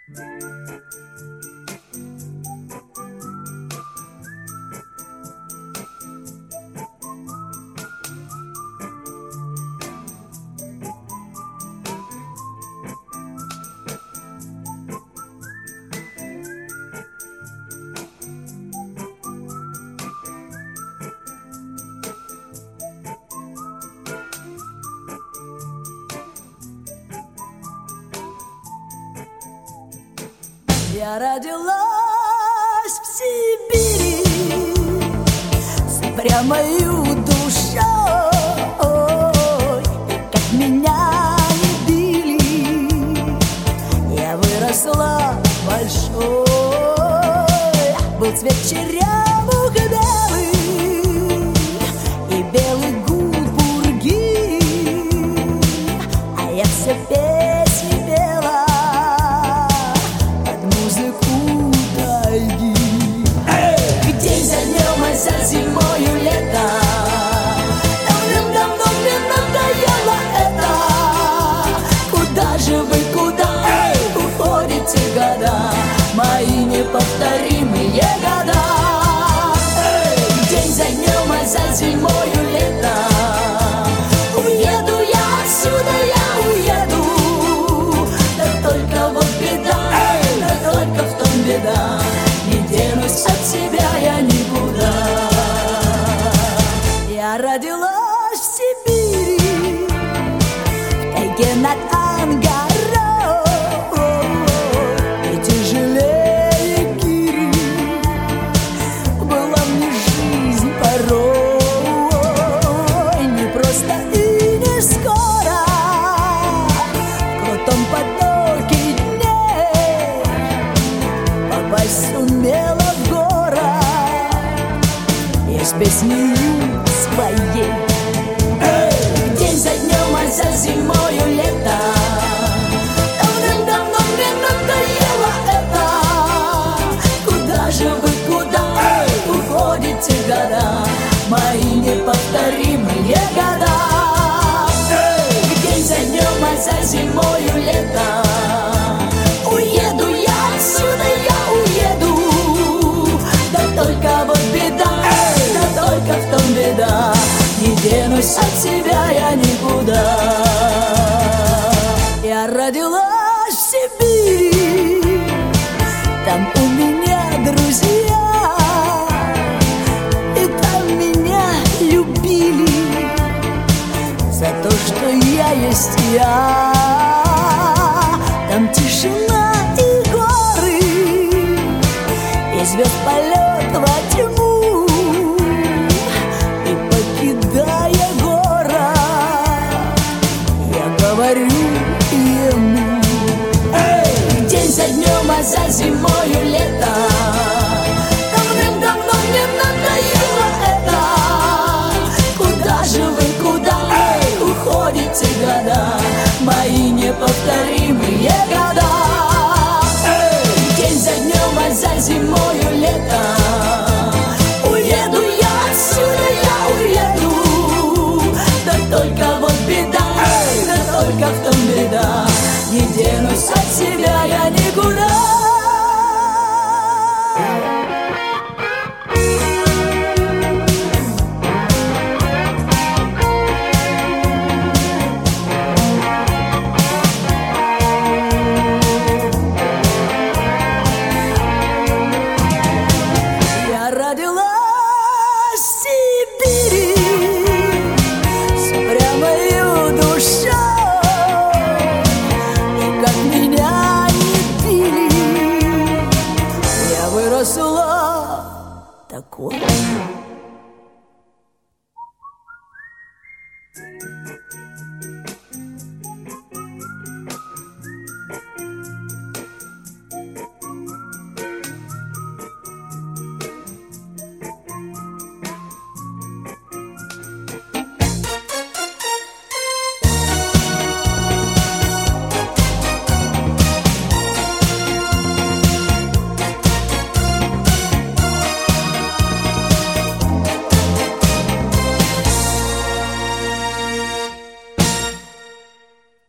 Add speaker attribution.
Speaker 1: Я родилась в Сибири с упрямою душой, как меня не били, я выросла большой. Был цвет черемух белый и белый гул пурги, а я все песни пела тайги. День за днем, а за зимою лето. Давным-давно мне надоело это. Куда же вы, куда уходите года, мои неповторимые года? День за днем, а за зимою лето. Уеду я отсюда, я уеду. Да только вот беда, да только в том беда, не денусь от себя я никуда. Я родилась в Сибири, в тайге над Ангарой, и тяжелее гири была мне жизнь порой. Не просто и не скоро, в крутом потоке дней попасть сумела в город и с песней своей. День за днем, а за зимою лето. Давным-давно мне надоело это. Куда же вы, куда уходите года, мои неповторимые года? День за днем, а за зимою лето. Уеду я отсюда, я уеду. Да только вот беда, да только в том беда, не денусь от себя я никуда. Я родилась в Сибири, там у меня друзья, и там меня любили за то, что я есть я. Там тишина и горы, и звезд полет во тьму. И покидая город, я говорю ему: день за днем, а за зимою лето. Давным-давно мне надоело это. Куда же вы, куда уходите года, мои неповторимые года? День за днем, а за зимою лето. Уеду я отсюда, я уеду. Да только вот беда, да только в том беда, не денусь от себя я никуда.